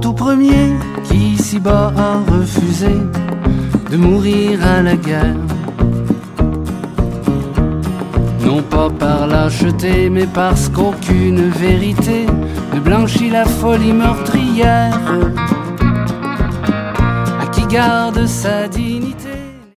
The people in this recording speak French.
tout premier qui ici-bas a refusé de mourir à la guerre. Non pas par lâcheté, mais parce qu'aucune vérité ne blanchit la folie meurtrière. À qui garde sa dignité.